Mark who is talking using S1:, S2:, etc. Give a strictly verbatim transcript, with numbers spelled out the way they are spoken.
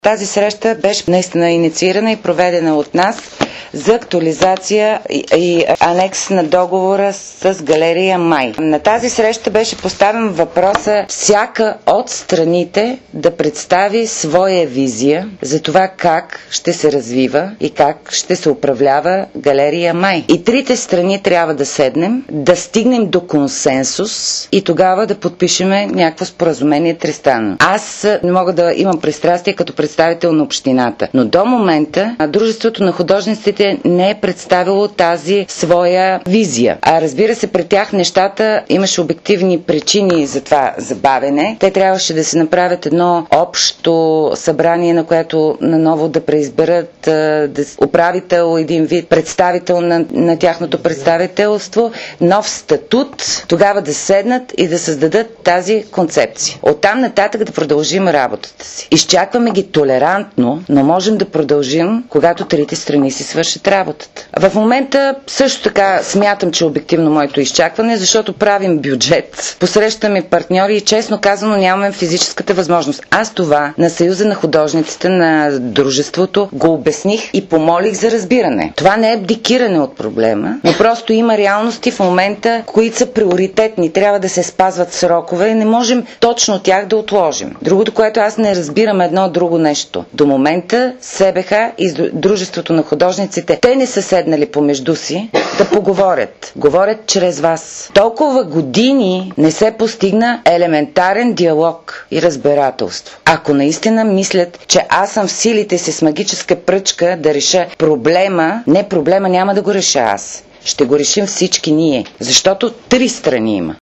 S1: Тази среща беше наистина инициирана и проведена от нас за актуализация и, и анекс на договора с галерия Май. На тази среща беше поставен въпроса всяка от страните да представи своя визия за това как ще се развива и как ще се управлява галерия Май. И трите страни трябва да седнем, да стигнем до консенсус и тогава да подпишеме някакво споразумение тристранно. Аз не мога да имам пристрастие като представител на общината, но до момента Дружеството на художниците не е представило тази своя визия. А разбира се, пред тях нещата имаше обективни причини за това забавене. Те трябваше да се направят едно общо събрание, на което наново да преизберат да, управител, един вид представител на, на тяхното представителство, нов статут, тогава да седнат и да създадат тази концепция. Оттам нататък да продължим работата си. Изчакваме ги толерантно, но можем да продължим, когато трите страни си свършат работата. В момента също така смятам, че е обективно моето изчакване, защото правим бюджет, посрещаме партньори и честно казано нямаме физическата възможност. Аз това на Съюза на художниците на дружеството го обясних и помолих за разбиране. Това не е абдикиране от проблема, но просто има реалности в момента, които са приоритетни. Трябва да се спазват срокове и не можем точно тях да отложим. Другото, което аз не разбирам, е едно друго нещо. До момента СБХ и Дружеството на художниците, те не са седнали помежду си да поговорят. Говорят чрез вас. Толкова години не се постигна елементарен диалог и разбирателство. Ако наистина мислят, че аз съм в силите си с магическа пръчка да реша проблема, не проблема няма да го реша аз. Ще го решим всички ние, защото три страни има.